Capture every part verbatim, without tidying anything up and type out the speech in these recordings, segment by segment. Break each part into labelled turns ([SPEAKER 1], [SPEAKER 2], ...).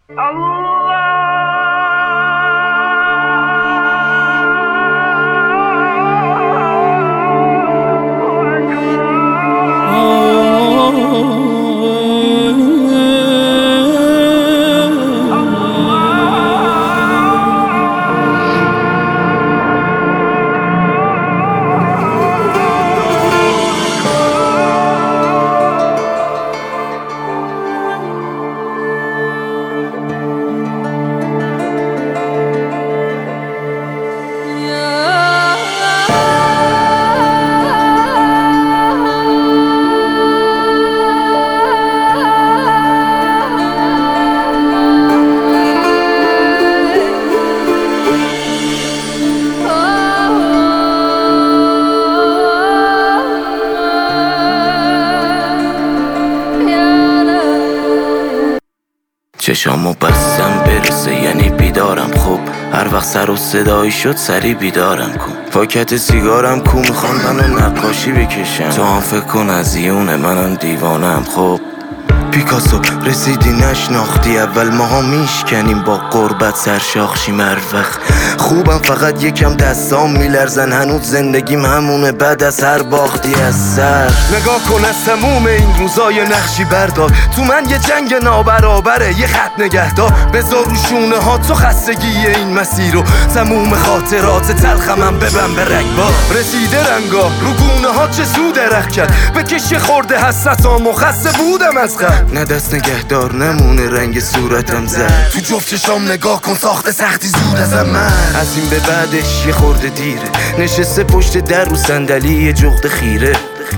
[SPEAKER 1] چشامو بستم برسه یعنی بیدارم. خب هر وقت سر و صدایی شد سری بیدارم کن. پاکت سیگارم کو میخوام منو نقاشی بکشم. تو هم فکر کن از یونه منم دیوانم. خب پیکاسو رسیدی نشناختی اول ماها میشکنیم با قربت سرشاخشی مروخ. خوبم فقط یکم دستام میلرزن هنوز زندگیم همونه بعد از هر باختی از سر. نگاه کن از تموم این روزای نقشی بردار. تو من یه جنگ نابرابره یه خط نگهدار. بذار رو شونه ها تو خستگی این مسیر رو. تموم خاطرات تلخمم ببن به رگبار. رسیده رنگا رو گونه ها چه سو درخ کرد. بکش خورده حسرتامو خسته بودم از قبل. نه دست نگهدار نمونه رنگ صورتم زد. تو جفت چشام نگاه کن ساخته سختی زود ازم من. از این به بعدش یه خورده دیره نشسته پشت در رو صندلی یه جغد خیره.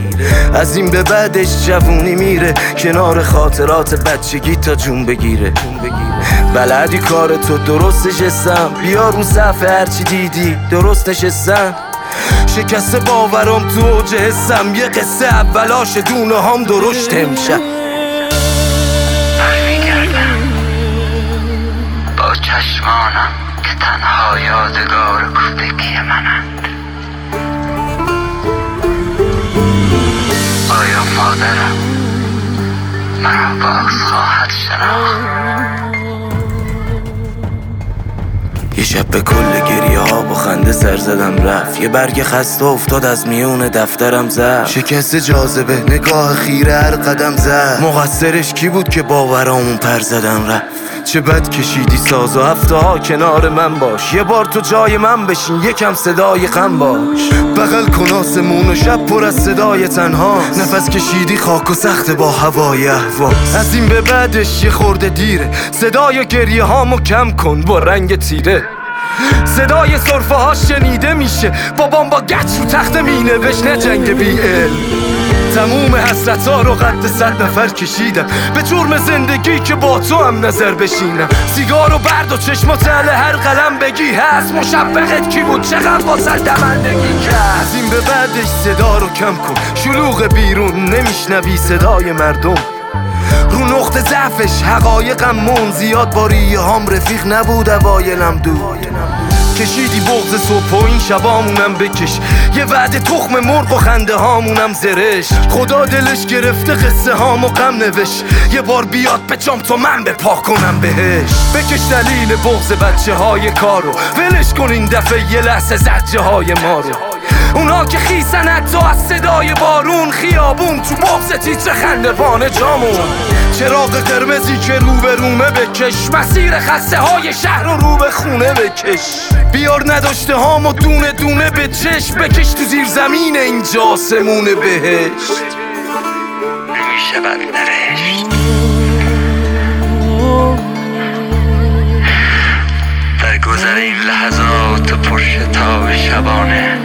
[SPEAKER 1] از این به بعدش جوونی میره کنار خاطرات بچگی تا جون بگیره. بلدی کار تو درست نشستم. بیا رو صفحه هرچی دیدی درست نشستم. شکست باورم تو اوج حسم. یه قصه اولاش دونه هم درشت امشب.
[SPEAKER 2] با چشمانم که تنها یادگار کوفگی منند. آیا مادرم مرا باز خواهد شناخت؟
[SPEAKER 1] یه شب به کل گریه ها با خنده سر زدم رفت. یه برگ خسته افتاد از میون دفترم زد. شکست جاذبه نگاه خیره هر قدم زد. مقصرش کی بود که باورامون پر زدن رفت. چه بد کشیدی ساز و هفته ها کنار من باش. یه بار تو جای من بشین یکم صدای غم باش. بغل کن آسمون و شب پر از صدای تنهاست. نفس کشیدی خاک و سخت با هوای اهواز. از این به بعدش یه خورده دیره صدای گریه هامو کم کن با رنگ تیره. صدای صرفه ها شنیده میشه. بابام با گچ رو تخت مینوشت نه جنگ بی علم. تموم حسرت ها رو قد صد نفر کشیدم به جرم زندگی که با تو هم نظر بشینم. سیگارو برد و چشمات اهل هر قلم بگی هست. مشبهت کی بود چقدر واسه دمندگی کرد. از این به بعدش صدا رو کم کن. شلوغ بیرون نمیشنوی صدای مردم. رو نقطه ضعفش حقایقم مون. زیاد با ریه هام رفیق نبود اوایلم دو. کشیدی بغض صبح و این شبامونم بکش. یه وعده تخم مرغ و خنده هامونم زرش. خدا دلش گرفته قصه هامو غم نوشت. یه بار بیاد بچام تو من بپا کنم بهش. بکش دلیل بغض بچه های کارو. ولش کن این دفعه یه لحظه زجه های ما رو. اونا که خیسن حتی از صدای بارون. خیابون تو بغض تیتر خندوان جامون. چراغ قرمزی که رو به رومه بکش. مسیر خسته های شهر رو رو به خونه بکش. بیار نداشته هامو دونه دونه به چشم. بکش تو زیر زمین اینجا آسمون بهشت.
[SPEAKER 2] نمیشه بد نوشت. در گذر این لحظات پرشتاب شبانه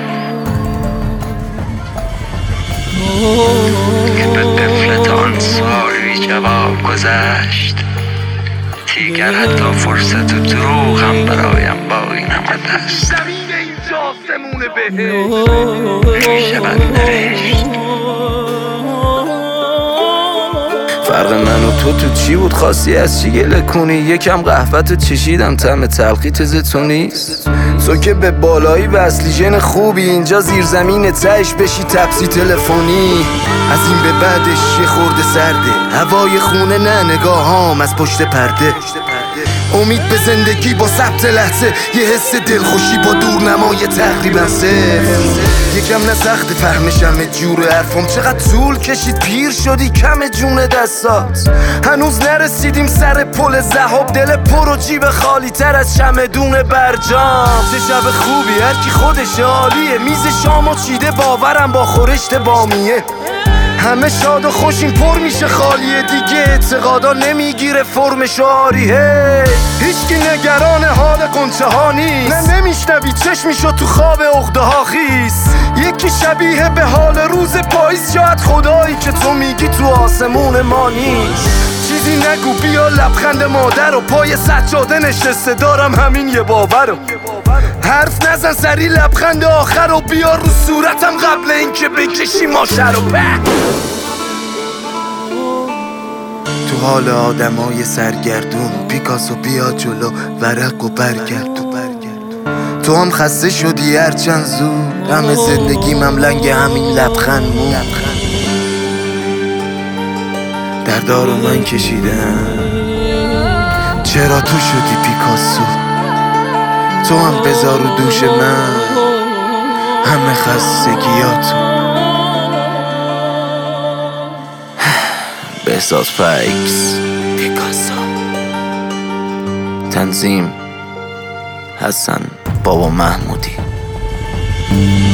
[SPEAKER 2] که به قفلت آن سوال بی جواب گذشت. دیگر حتی فرصت و دروغ هم برایم باقی نمانده است.
[SPEAKER 1] زمین اینجا آسمون بهشت.
[SPEAKER 2] نمیشه بد نوشت.
[SPEAKER 1] فرق من و تو تو چی بود؟ خواستی از چی گله کنی؟ یکم قهوه‌تو چشیدم طعم تلخی تز تو نیست. تو که به بالایی وصلی ژن خوبی. اینجا زیر زمین تهش بشی تپسی تلفنی. از این به بعدش یه خورده سرده هوای خونه نه نگاهام از پشت پرده. امید به زندگی با ثبت لحظه، یه حس دلخوشی با دورنمای تقریبا صفر. یکم نه سخت فهمشم جور حرفم، چقدر طول کشید پیر شدی کم جون دستات. هنوز نرسیدیم سر پل ذهب، دل پر و جیب خالی تر از چمدون برجام. چه شب خوبی هر کی خودش عالیه، میز شامو چیده باورم با خورشت بامیه. همه شاد و خوشیم پر میشه خالیه دیگه، اعتقادا نمیگیره فرم شعاری. هیچکی نگران حال قنچه ها نیست، نه نمیشنوی چشمیشو تو خواب عقده ها خیس. یکی شبیه به حال روز پاییز، شاید خدایی که تو میگی تو آسمون ما نیست. چیزی نگو بیا لبخند مادر و پای سجاده نشسته دارم همین یه باور رو. حرف نزن سری لبخند آخر رو بیار رو صورتم قبل اینکه بکشی ماشه رو. تو حال آدمای سرگردون، پیکاسو بیا جلو ورق و برگردون. تو هم خسته شدی هرچند زود، همه زندگیم هم لنگ همین لبخند مون. دردارو من کشیدم، چرا تو شدی پیکاسو؟ تو هم بذار رو دوش من همه خستگیاتو. بهزاد فیکس پیکاسو. تنظیم حسن بابا محمودی.